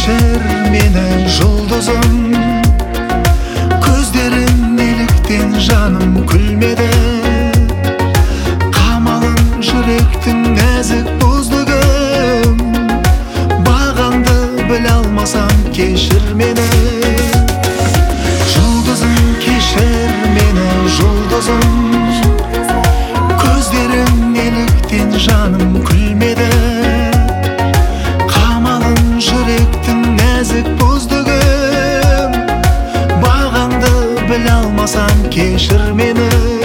кешір мені жұлдызым, көздерің неліктен жаным күлмеді, қамалын жүректің нәзік бұздығым, бағаңды біле алмасам кешір мені. Жұлдызым, кешір мені жұлдызым, көздерің неліктен жаным күлмеді, қамалын жүректің нәзік бұздығым, бағаңды біле алмасам кешір мені.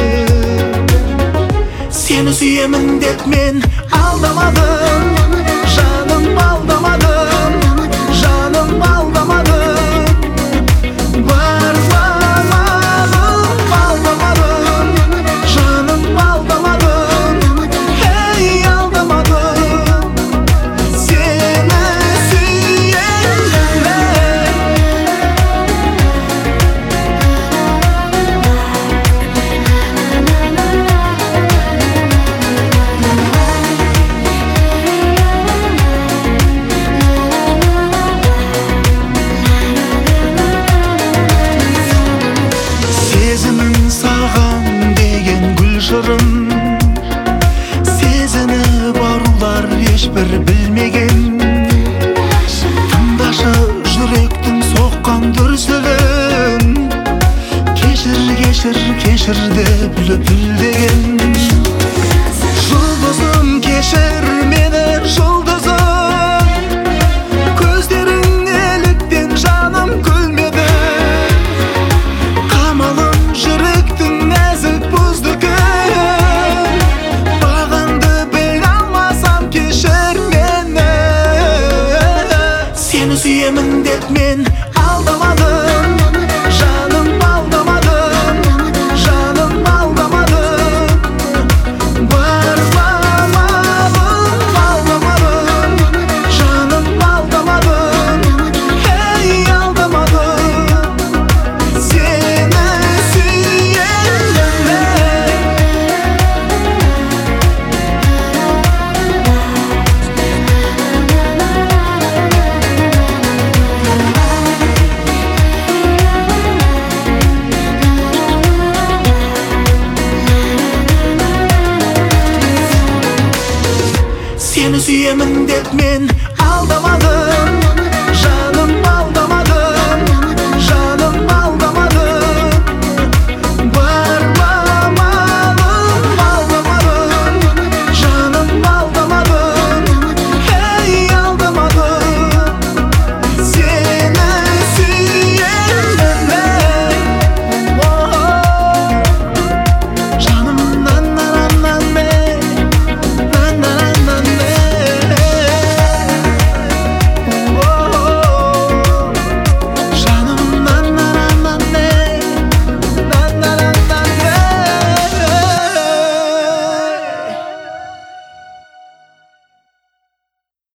Сені сүйемін деп мен алдамадым, жаным алдамадым, жаным алдамадым, бар заманым алдамадым, жаным алдамадым, ей алдамадым. Сені сүйемін. Сезімін саған деген гүл жырым, сезініп арулар ешбір білмеген. Тыңдашы жүректің соққан дүрсілін, кешір, кешір, кешір деп лүпілдеген. Жұлдызым, кешір мені жұлдызым, көздерің неліктен жаным күлмеді, қамалын жүректің нәзік бұздығым, бағаңды біле алмасам кешір мені. Сені сүйемін деп мен алдамадым, жаным алдамадым, жаным алдамадым, бар заманым алдамадым, жаным алдамадым, ей алдамадым. Сені сүйемін. Сені сүйемін деп мен алдамадым,